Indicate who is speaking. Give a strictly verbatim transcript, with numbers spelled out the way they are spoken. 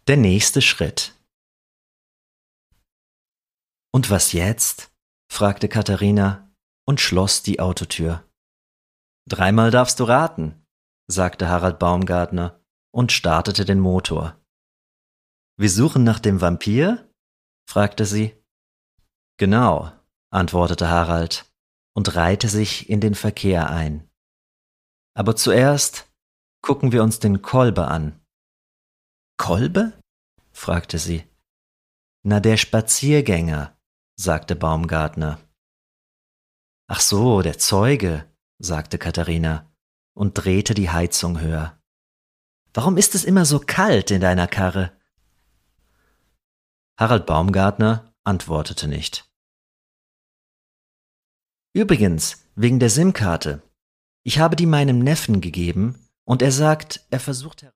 Speaker 1: Der nächste Schritt. »Und was jetzt?« fragte Katharina und schloss die Autotür. »Dreimal darfst du raten«, sagte Harald Baumgartner und startete den Motor. »Wir suchen nach dem Vampir?« fragte sie. »Genau«, antwortete Harald und reihte sich in den Verkehr ein. »Aber zuerst gucken wir uns den Kolbe an.« »Kolbe?« fragte sie. »Na, der Spaziergänger«, sagte Baumgartner. »Ach so, der Zeuge«, sagte Katharina und drehte die Heizung höher. »Warum ist es immer so kalt in deiner Karre?« Harald Baumgartner antwortete nicht. »Übrigens, wegen der SIM-Karte. Ich habe die meinem Neffen gegeben und er sagt, er versucht